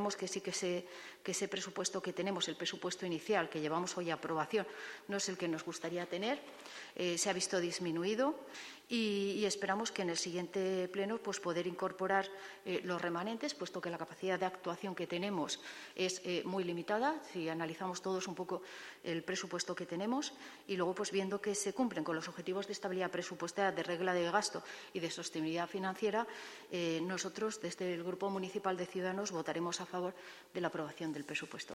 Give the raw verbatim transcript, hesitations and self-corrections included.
vemos que sí que ese, que ese presupuesto que tenemos, el presupuesto inicial que llevamos hoy a aprobación, no es el que nos gustaría tener, eh, se ha visto disminuido y, y esperamos que en el siguiente pleno pues, poder incorporar eh, los remanentes, puesto que la capacidad de actuación que tenemos es eh, muy limitada, si analizamos todos un poco el presupuesto que tenemos, y luego pues, viendo que se cumplen con los objetivos de estabilidad presupuestaria, de regla de gasto y de sostenibilidad financiera, eh, nosotros desde el Grupo Municipal de Ciudadanos votaremos a favor de la aprobación del presupuesto.